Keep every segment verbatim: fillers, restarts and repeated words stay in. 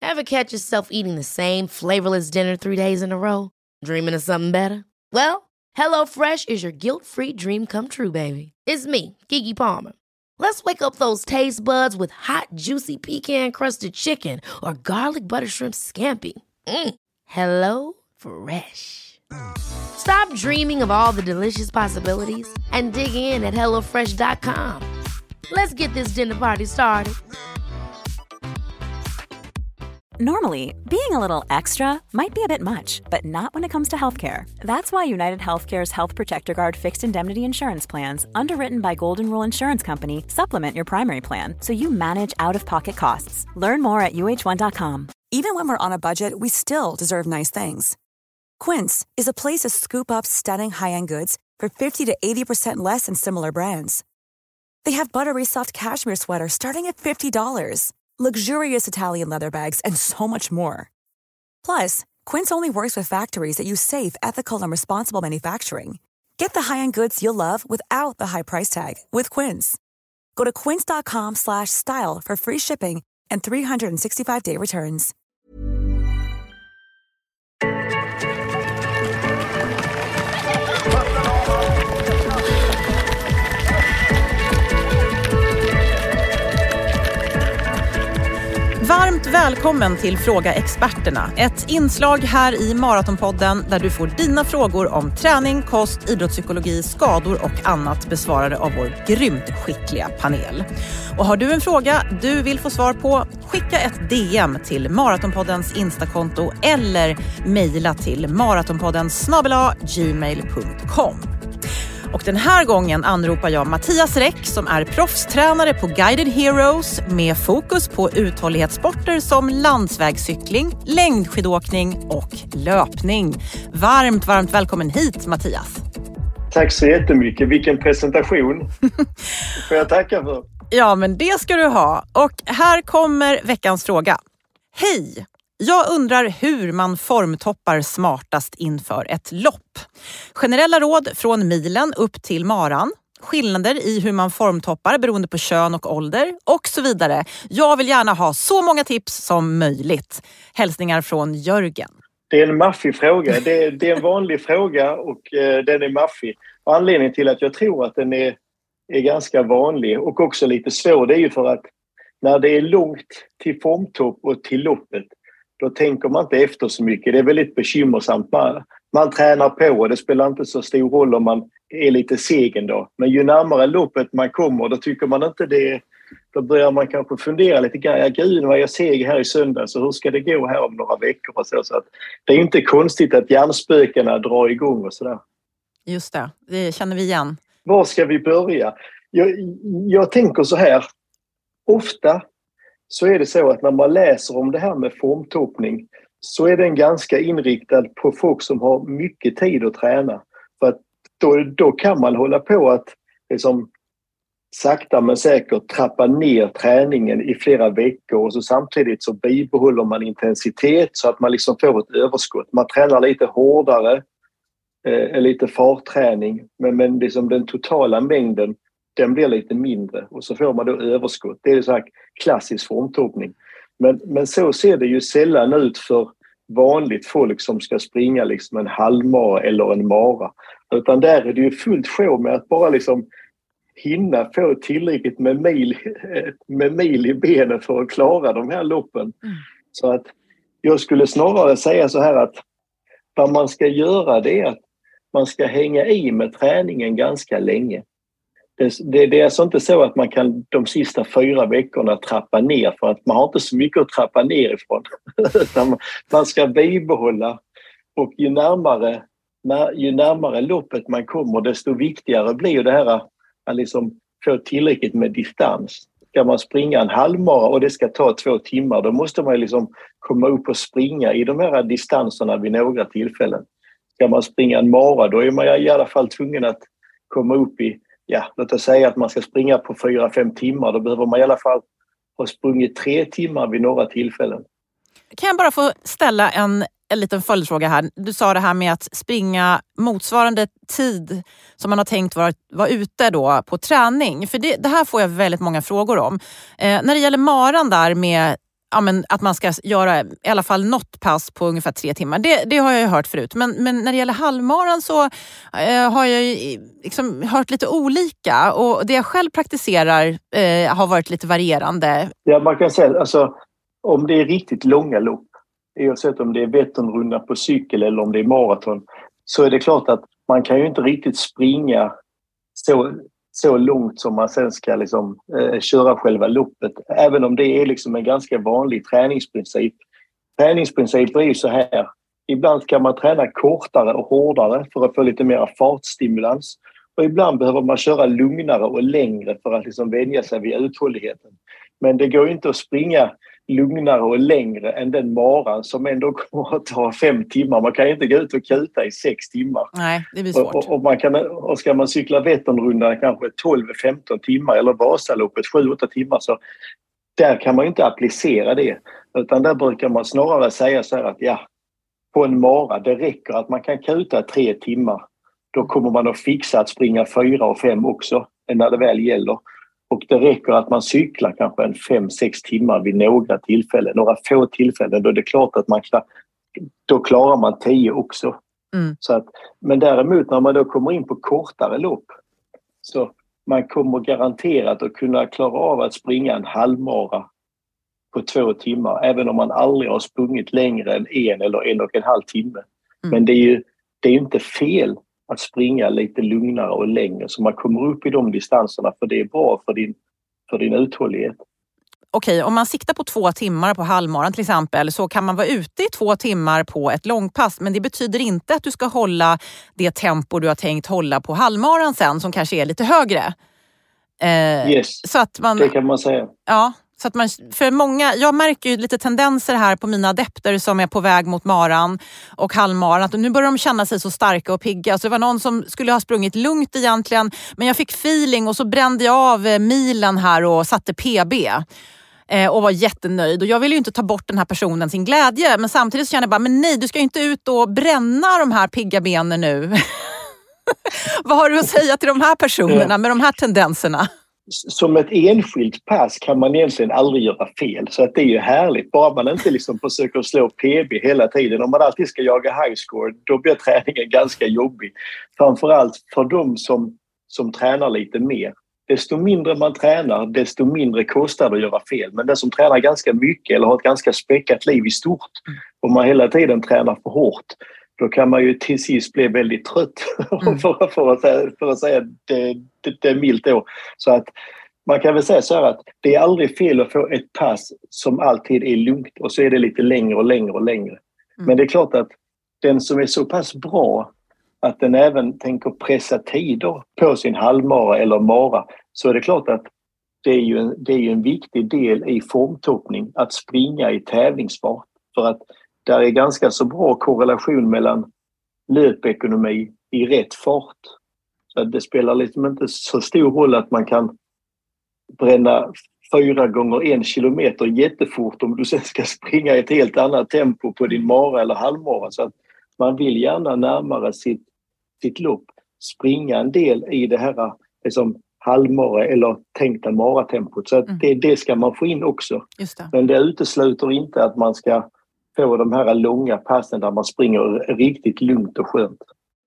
Ever catch yourself eating the same flavorless dinner three days in a row? Dreaming of something better? Well, HelloFresh is your guilt-free dream come true, baby. It's me, Keke Palmer. Let's wake up those taste buds with hot, juicy pecan-crusted chicken or garlic butter shrimp scampi. Mm. Hello Fresh. Stop dreaming of all the delicious possibilities and dig in at hello fresh dot com. Let's get this dinner party started. Normally, being a little extra might be a bit much, but not when it comes to healthcare. That's why United Healthcare's Health Protector Guard fixed indemnity insurance plans, underwritten by Golden Rule Insurance Company, supplement your primary plan so you manage out-of-pocket costs. Learn more at U H one dot com. Even when we're on a budget, we still deserve nice things. Quince is a place to scoop up stunning high-end goods for fifty to eighty percent less than similar brands. They have buttery soft cashmere sweaters starting at fifty dollars, luxurious Italian leather bags, and so much more. Plus, Quince only works with factories that use safe, ethical, and responsible manufacturing. Get the high-end goods you'll love without the high price tag with Quince. Go to quince dot com slash style for free shipping and three sixty-five day returns. Varmt välkommen till Fråga Experterna. Ett inslag här i Maratonpodden där du får dina frågor om träning, kost, idrottspsykologi, skador och annat besvarade av vår grymt skickliga panel. Och har du en fråga du vill få svar på, skicka ett D M till Maratonpoddens Instakonto eller mejla till maratonpodden snabel-a gmail punkt com. Och den här gången anropar jag Mattias Räck som är proffstränare på Guided Heroes med fokus på uthållighetssporter som landsvägscykling, längdskidåkning och löpning. Varmt, varmt välkommen hit, Mattias. Tack så jättemycket. Vilken presentation. Får jag tacka för. Ja, men det ska du ha. Och här kommer veckans fråga. Hej! Jag undrar hur man formtoppar smartast inför ett lopp. Generella råd från milen upp till maran. Skillnader i hur man formtoppar beroende på kön och ålder och så vidare. Jag vill gärna ha så många tips som möjligt. Hälsningar från Jörgen. Det är en maffig fråga. Det är, det är en vanlig fråga och eh, den är maffig. Och anledningen till att jag tror att den är, är ganska vanlig och också lite svår, det är ju för att när det är långt till formtopp och till loppet, då tänker man inte efter så mycket. Det är väldigt bekymmersamt. Man, man tränar på och det spelar inte så stor roll om man är lite seg ändå. Men ju närmare loppet man kommer, då tycker man inte det. Då börjar man kanske fundera lite grann. Gud, vad jag seg här i söndag, så hur ska det gå här om några veckor? Och så, så att det är inte konstigt att hjärnspökena drar igång och sådär. Just det, det känner vi igen. Var ska vi börja? Jag, jag tänker så här. Ofta så är det så att när man läser om det här med formtoppning så är den ganska inriktad på folk som har mycket tid att träna. För att då, då kan man hålla på att liksom, sakta men säkert trappa ner träningen i flera veckor och så samtidigt så bibehåller man intensitet så att man liksom får ett överskott. Man tränar lite hårdare, eh, lite fartträning, men, men liksom den totala mängden den blir lite mindre och så får man då överskott. Det är så här klassisk formtoppning. Men, men så ser det ju sällan ut för vanligt folk som ska springa liksom en halvmara eller en mara. Utan där är det ju fullt sjå med att bara liksom hinna få tillräckligt med mil, med mil i benen för att klara de här loppen. Mm. Så att jag skulle snarare säga så här att vad man ska göra det är att man ska hänga i med träningen ganska länge. Det, det, det är alltså inte så att man kan de sista fyra veckorna trappa ner för att man har inte så mycket att trappa ner ifrån. Utan man ska bibehålla och ju närmare, när, ju närmare loppet man kommer desto viktigare blir det här att liksom få tillräckligt med distans. Ska man springa en halvmara och det ska ta två timmar, då måste man liksom komma upp och springa i de här distanserna vid några tillfällen. Ska man springa en mara, då är man i alla fall tvungen att komma upp i, ja, låt oss säga att man ska springa på fyra, fem timmar. Då behöver man i alla fall ha sprungit tre timmar vid några tillfällen. Kan jag bara få ställa en, en liten följdfråga här? Du sa det här med att springa motsvarande tid som man har tänkt vara, vara ute då på träning. För det, det här får jag väldigt många frågor om. Eh, när det gäller maran där med ja, men att man ska göra i alla fall något pass på ungefär tre timmar. Det, det har jag ju hört förut. Men, men när det gäller halvmaran så eh, har jag ju liksom hört lite olika. Och det jag själv praktiserar eh, har varit lite varierande. Ja, man kan säga alltså om det är riktigt långa lopp, oavsett om det är Vätternrundan på cykel eller om det är maraton, så är det klart att man kan ju inte riktigt springa så, så långt som man sen ska liksom, eh, köra själva loppet. Även om det är liksom en ganska vanlig träningsprincip. Träningsprinciper är ju så här. Ibland kan man träna kortare och hårdare för att få lite mer fartstimulans. Och ibland behöver man köra lugnare och längre för att liksom vänja sig vid uthålligheten. Men det går ju inte att springa lugnare och längre än den maran som ändå kommer att ta fem timmar. Man kan ju inte gå ut och kuta i sex timmar. Nej, det blir svårt. Och, och, man kan, och ska man cykla Vätternrundan kanske tolv femton timmar eller Vasaloppet sju åtta timmar, så där kan man ju inte applicera det. Utan där brukar man snarare säga så här att ja, på en mara, det räcker att man kan kuta tre timmar. Då kommer man att fixa att springa fyra och fem också när det väl gäller. Och det räcker att man cyklar kanske en fem sex timmar vid några tillfällen. Några få tillfällen, då är det klart att man klar, då klarar man tio också. Mm. Så att, men däremot när man då kommer in på kortare lopp, så man kommer garanterat att kunna klara av att springa en halvmara på två timmar. Även om man aldrig har sprungit längre än en eller en och en halv timme. Mm. Men det är ju det är inte fel att springa lite lugnare och längre så man kommer upp i de distanserna, för det är bra för din, för din uthållighet. Okej, om man siktar på två timmar på halvmaran till exempel, så kan man vara ute i två timmar på ett långpass, men det betyder inte att du ska hålla det tempo du har tänkt hålla på halvmaran sen, som kanske är lite högre. Eh, yes, så att man, det kan man säga. Ja, så att man, för många, jag märker ju lite tendenser här på mina adepter som är på väg mot maran och halvmaran, att nu börjar de känna sig så starka och pigga. Så det var någon som skulle ha sprungit lugnt egentligen, men jag fick feeling och så brände jag av milen här och satte P B eh, och var jättenöjd. Och jag vill ju inte ta bort den här personen sin glädje, men samtidigt så känner jag bara, men nej, du ska ju inte ut och bränna de här pigga benen nu. Vad har du att säga till de här personerna med de här tendenserna? Som ett enskilt pass kan man egentligen aldrig göra fel. Så att det är ju härligt. Bara man inte liksom försöker slå P B hela tiden. Om man alltid ska jaga high score, då blir träningen ganska jobbig. Framförallt för de som, som tränar lite mer. Desto mindre man tränar, desto mindre kostar det att göra fel. Men den som tränar ganska mycket eller har ett ganska späckat liv i stort, om man hela tiden tränar för hårt, då kan man ju till sist bli väldigt trött mm. för, för, att säga, för att säga det, det, det är milt då. Så att man kan väl säga så här att det är aldrig fel att få ett pass som alltid är lugnt och så är det lite längre och längre och längre. Mm. Men det är klart att den som är så pass bra att den även tänker pressa tider på sin halvmara eller mara, så är det klart att det är ju en, det är ju en viktig del i formtoppning att springa i tävlingsfart, för att där är ganska så bra korrelation mellan löpekonomi i rätt fart. Så det spelar liksom inte så stor roll att man kan bränna fyra gånger en kilometer jättefort om du sen ska springa i ett helt annat tempo på din mara eller halvmara. Så att man vill gärna närmare sitt, sitt lopp springa en del i det här liksom halvmara eller tänkta maratempot. Så att mm. det, det ska man få in också. Just det. Men det utesluter inte att man ska få de här långa passen där man springer riktigt lugnt och skönt.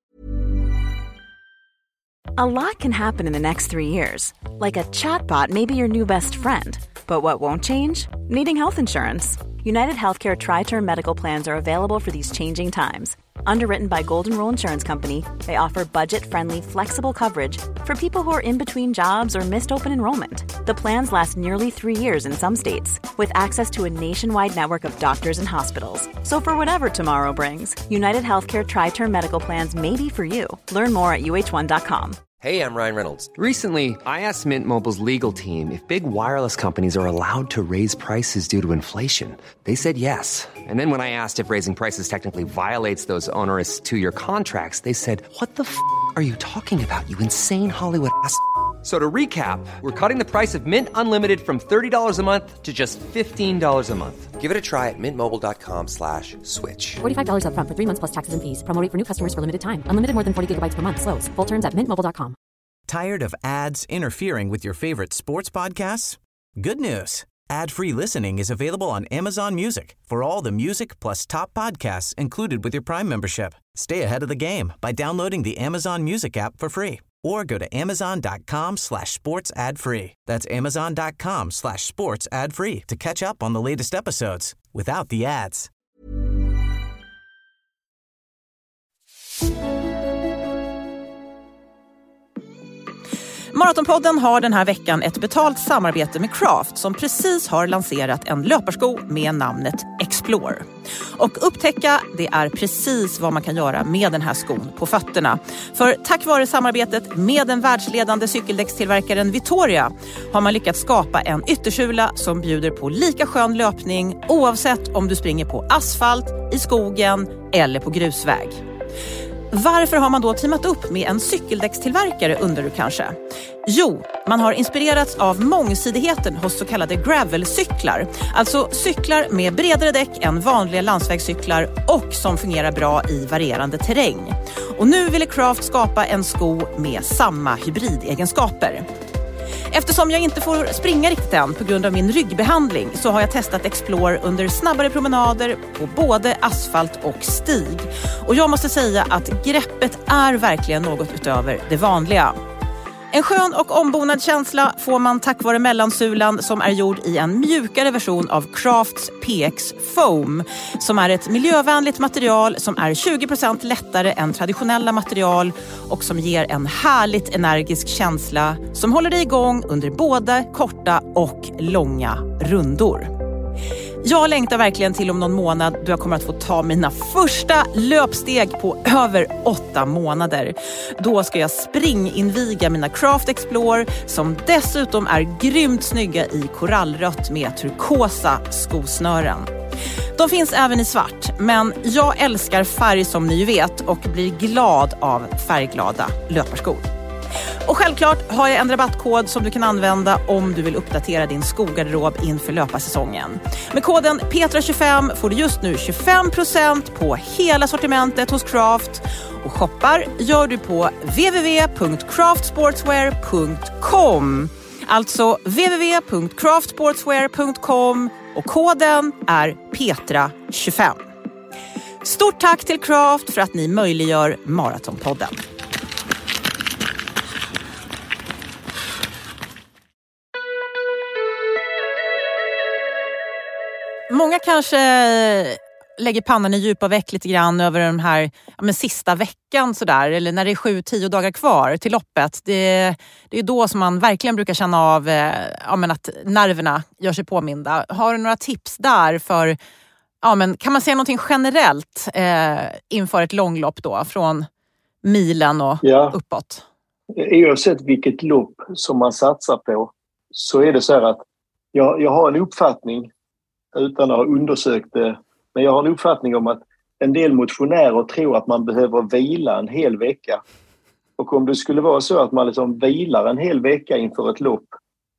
A lot can happen in the next three years. Like a chatbot may be your new best friend. But what won't change? Needing health insurance. United Healthcare Tri-Term Medical Plans are available for these changing times. Underwritten by Golden Rule Insurance Company, they offer budget-friendly, flexible coverage for people who are in between jobs or missed open enrollment. The plans last nearly three years in some states, with access to a nationwide network of doctors and hospitals. So for whatever tomorrow brings, United Healthcare Tri-Term Medical Plans may be for you. Learn more at U H one dot com. Hey, I'm Ryan Reynolds. Recently, I asked Mint Mobile's legal team if big wireless companies are allowed to raise prices due to inflation. They said yes. And then when I asked if raising prices technically violates those onerous two-year contracts, they said, what the f*** are you talking about, you insane Hollywood ass f- So to recap, we're cutting the price of Mint Unlimited from thirty dollars a month to just fifteen dollars a month. Give it a try at mintmobile.com slash switch. forty-five dollars up front for three months plus taxes and fees. Promo rate for new customers for limited time. Unlimited more than forty gigabytes per month. Slows full terms at mint mobile dot com. Tired of ads interfering with your favorite sports podcasts? Good news. Ad-free listening is available on Amazon Music for all the music plus top podcasts included with your Prime membership. Stay ahead of the game by downloading the Amazon Music app for free or go to amazon.com slash sports ad free. That's amazon.com slash sports ad free to catch up on the latest episodes without the ads. Maratonpodden har den här veckan ett betalt samarbete med Craft som precis har lanserat en löparsko med namnet Explore. Och upptäcka, det är precis vad man kan göra med den här skon på fötterna. För tack vare samarbetet med den världsledande cykeldäckstillverkaren Vittoria har man lyckats skapa en yttersula som bjuder på lika skön löpning oavsett om du springer på asfalt, i skogen eller på grusväg. Varför har man då teamat upp med en cykeldäckstillverkare, undrar du kanske? Jo, man har inspirerats av mångsidigheten hos så kallade gravelcyklar. Alltså cyklar med bredare däck än vanliga landsvägscyklar och som fungerar bra i varierande terräng. Och nu ville Craft skapa en sko med samma hybridegenskaper. Eftersom jag inte får springa riktigt än på grund av min ryggbehandling så har jag testat Explore under snabbare promenader på både asfalt och stig. Och jag måste säga att greppet är verkligen något utöver det vanliga. En skön och ombonad känsla får man tack vare mellansulan som är gjord i en mjukare version av Crafts P X Foam som är ett miljövänligt material som är tjugo procent lättare än traditionella material och som ger en härligt energisk känsla som håller dig igång under både korta och långa rundor. Jag längtar verkligen till om någon månad då jag kommer att få ta mina första löpsteg på över åtta månader. Då ska jag springinviga mina Craft Explore som dessutom är grymt snygga i korallrött med turkosa skosnören. De finns även i svart, men jag älskar färg som ni vet och blir glad av färgglada löparskor. Och självklart har jag en rabattkod som du kan använda om du vill uppdatera din skogarderob inför löparsäsongen. Med koden Petra tjugofem får du just nu tjugofem procent på hela sortimentet hos Craft. Och shoppar gör du på w w w punkt craft sportswear punkt com. Alltså w w w punkt craft sportswear punkt com och koden är Petra tjugofem. Stort tack till Craft för att ni möjliggör Maratonpodden. Många kanske lägger pannan i djupa veck lite grann över den här ja, men sista veckan sådär, eller när det är sju, tio dagar kvar till loppet. Det, det är då som man verkligen brukar känna av ja, men att nerverna gör sig påminda. Har du några tips där för, ja, men kan man säga någonting generellt eh, inför ett långlopp då, från milen och ja. uppåt? Oavsett vilket lopp som man satsar på så är det så här att jag, jag har en uppfattning utan att ha undersökt det. Men jag har en uppfattning om att en del motionärer tror att man behöver vila en hel vecka. Och om det skulle vara så att man liksom vilar en hel vecka inför ett lopp,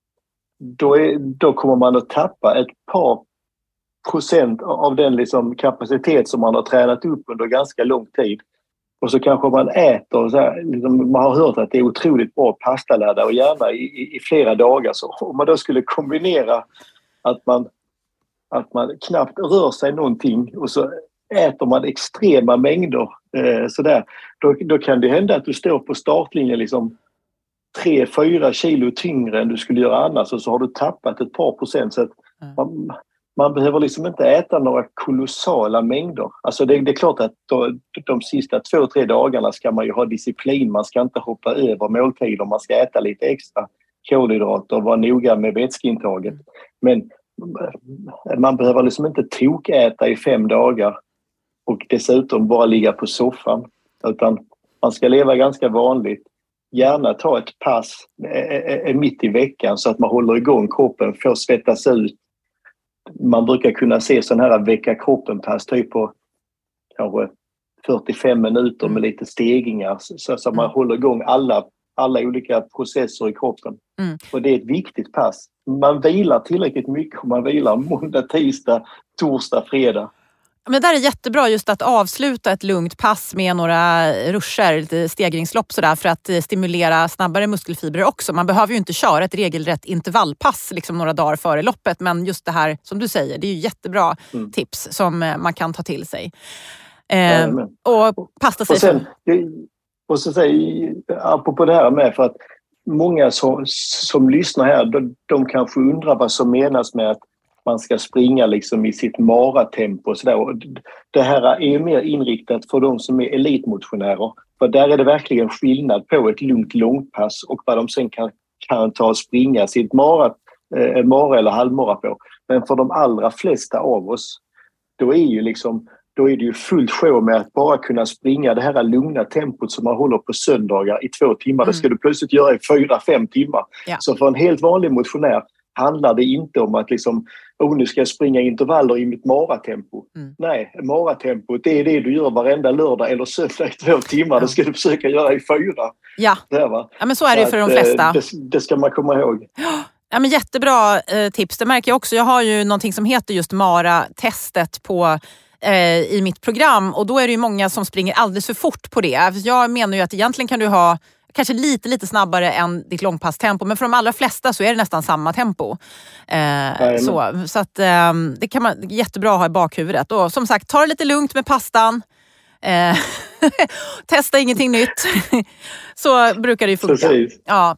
då, är, då kommer man att tappa ett par procent av den liksom kapacitet som man har tränat upp under ganska lång tid. Och så kanske man äter, så här, liksom, man har hört att det är otroligt bra pastaladda och gärna i, i, i flera dagar. Så om man då skulle kombinera att man att man knappt rör sig någonting och så äter man extrema mängder eh, sådär, då, då kan det hända att du står på startlinjen liksom tre fyra kilo tyngre än du skulle göra annars och så har du tappat ett par procent. Så att man, man behöver liksom inte äta några kolossala mängder. Alltså det, det är klart att då, de sista två, tre dagarna ska man ju ha disciplin. Man ska inte hoppa över måltider, man ska äta lite extra kolhydrater och vara noga med vätskeintaget. Men man behöver liksom inte tokäta i fem dagar och dessutom bara ligga på soffan. Utan man ska leva ganska vanligt. Gärna ta ett pass eh, mitt i veckan så att man håller igång kroppen, får svettas ut. Man brukar kunna se sån här vecka kroppen-pass typ på kanske fyrtiofem minuter med lite stegringar så att man håller igång alla, alla olika processer i kroppen. Mm. Och det är ett viktigt pass. Man vilar tillräckligt mycket och man vilar måndag, tisdag, torsdag, fredag. Men det där är jättebra, just att avsluta ett lugnt pass med några ruscher, lite stegringslopp sådär, för att stimulera snabbare muskelfibrer också. Man behöver ju inte köra ett regelrätt intervallpass liksom några dagar före loppet, men just det här som du säger, det är ju jättebra mm. tips som man kan ta till sig. Eh, och pasta sig. Och sen, och så säger, apropå det här med, för att många som, som lyssnar här, de, de kanske undrar vad som menas med att man ska springa liksom i sitt maratempo och sådär. Det här är mer inriktat för de som är elitmotionärer. För där är det verkligen skillnad på ett lugnt långpass och vad de sen kan, kan ta och springa sitt mara, eh, mara eller halvmara på. Men för de allra flesta av oss, då är ju liksom då är det ju fullt sjå med att bara kunna springa det här lugna tempot som man håller på söndagar i två timmar. Mm. Det ska du plötsligt göra i fyra, fem timmar. Ja. Så för en helt vanlig motionär handlar det inte om att liksom, oh, nu ska jag springa intervaller i mitt maratempo. Mm. Nej, maratempot, det är det du gör varenda lördag eller söndag i två timmar. Ja. Det ska du försöka göra i fyra. Ja, där, va? Ja, men så är det ju för att, de flesta. Det, det ska man komma ihåg. Ja, men jättebra eh, tips. Det märker jag också. Jag har ju någonting som heter just Mara-testet på i mitt program, och då är det ju många som springer alldeles för fort på det. Jag menar ju att egentligen kan du ha kanske lite lite snabbare än ditt långpasstempo, men för de allra flesta så är det nästan samma tempo. Eh, så så att, eh, det kan man jättebra ha i bakhuvudet. Och som sagt, ta det lite lugnt med pastan. Eh, testa ingenting nytt. Så brukar det ju funka. Precis. Ja.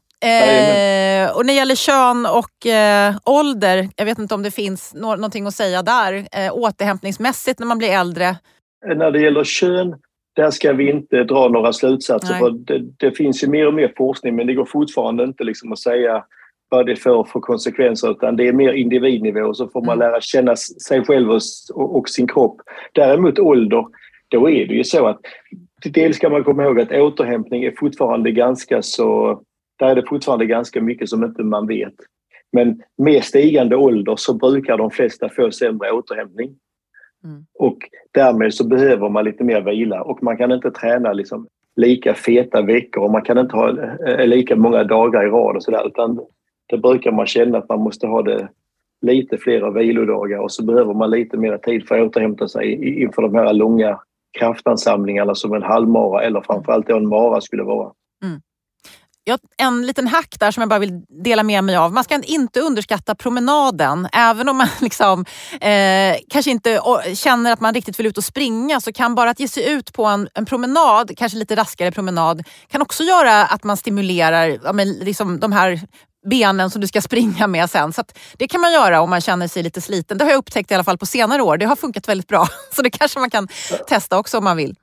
Eh, och när det gäller kön och eh, ålder, jag vet inte om det finns nå- någonting att säga där, eh, återhämtningsmässigt när man blir äldre. När det gäller kön, där ska vi inte dra några slutsatser. För det, det finns ju mer och mer forskning, men det går fortfarande inte liksom att säga vad det får för konsekvenser, utan det är mer individnivå, så får man lära känna sig själv och, och sin kropp. Däremot ålder, då är det ju så att dels ska man komma ihåg att återhämtning är fortfarande ganska så... Där är det fortfarande ganska mycket som inte man vet. Men med stigande ålder så brukar de flesta få sämre återhämtning. Mm. Och därmed så behöver man lite mer vila. Och man kan inte träna liksom lika feta veckor och man kan inte ha lika många dagar i rad och sådär. Utan det brukar man känna att man måste ha det lite flera vilodagar, och så behöver man lite mer tid för att återhämta sig inför de här långa kraftansamlingarna som en halvmara eller framförallt en mara skulle vara. Mm. Jag, en liten hack där som jag bara vill dela med mig av. Man ska inte underskatta promenaden. Även om man liksom, eh, kanske inte känner att man riktigt vill ut och springa, så kan bara att ge sig ut på en, en promenad, kanske lite raskare promenad, kan också göra att man stimulerar ja, men liksom de här benen som du ska springa med sen. Så att det kan man göra om man känner sig lite sliten. Det har jag upptäckt i alla fall på senare år. Det har funkat väldigt bra. Så det kanske man kan testa också om man vill.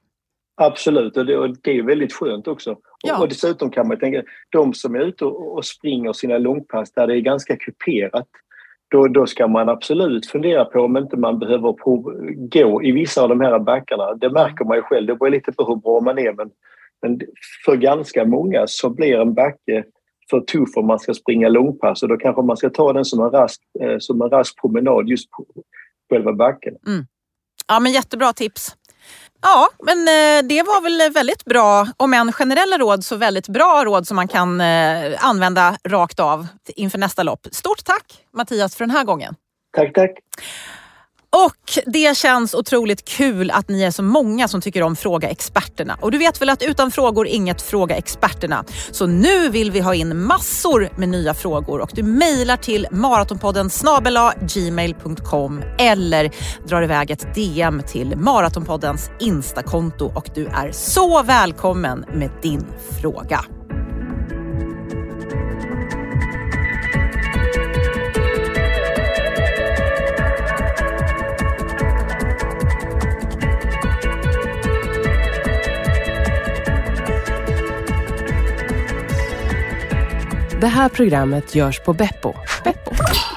Absolut, och det, och det är väldigt skönt också. Ja. Och, och dessutom kan man tänka, de som är ute och, och springer sina långpass där det är ganska kuperat, då, då ska man absolut fundera på om inte man behöver prov, gå i vissa av de här backarna. Det märker man ju själv, det beror lite på hur bra man är, men, men för ganska många så blir en backe för tuff om man ska springa långpass, och då kanske man ska ta den som en rask, eh, som en rask promenad just på själva backen. Mm. Ja, men jättebra tips. Ja, men eh, det var väl väldigt bra, om en generella råd så väldigt bra råd som man kan eh, använda rakt av inför nästa lopp. Stort tack Mattias för den här gången. Tack, tack. Och det känns otroligt kul att ni är så många som tycker om Fråga Experterna. Och du vet väl att utan frågor inget Fråga Experterna. Så nu vill vi ha in massor med nya frågor, och du mejlar till maratonpodden snabel-a gmail punkt com eller drar iväg ett D M till Maratonpoddens Instakonto, och du är så välkommen med din fråga. Det här programmet görs på Beppo. Beppo.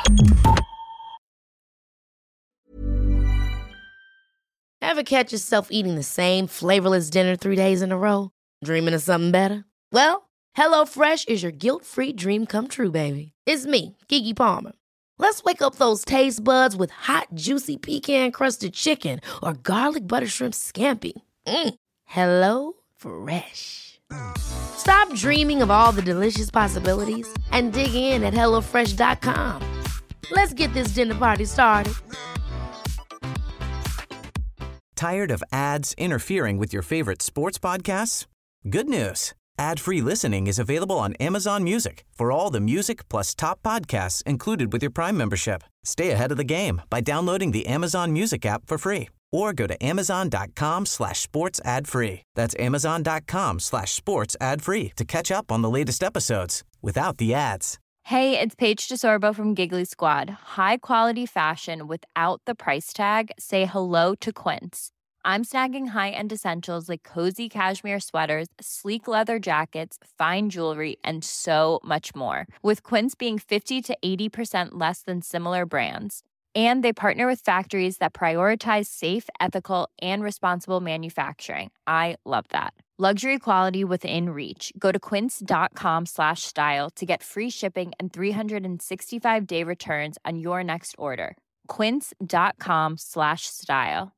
Ever catch yourself eating the same flavorless dinner three days in a row? Dreaming of something better? Well, HelloFresh is your guilt-free dream come true, baby. It's me, Keke Palmer. Let's wake up those taste buds with hot, juicy pecan-crusted chicken or garlic butter shrimp scampi. Mm. Hello Fresh. Stop dreaming of all the delicious possibilities and dig in at hello fresh dot com. Let's get this dinner party started. Tired of ads interfering with your favorite sports podcasts? Good news. Ad-free listening is available on Amazon Music for all the music plus top podcasts included with your Prime membership. Stay ahead of the game by downloading the Amazon Music app for free or go to amazon.com slash sports ad free. That's amazon.com slash sports ad free to catch up on the latest episodes without the ads. Hey, it's Paige DeSorbo from Giggly Squad. High quality fashion without the price tag. Say hello to Quince. I'm snagging high-end essentials like cozy cashmere sweaters, sleek leather jackets, fine jewelry, and so much more. With Quince being fifty to eighty percent less than similar brands. And they partner with factories that prioritize safe, ethical, and responsible manufacturing. I love that. Luxury quality within reach. Go to quince.com slash style to get free shipping and three sixty-five day returns on your next order. Quince.com slash style.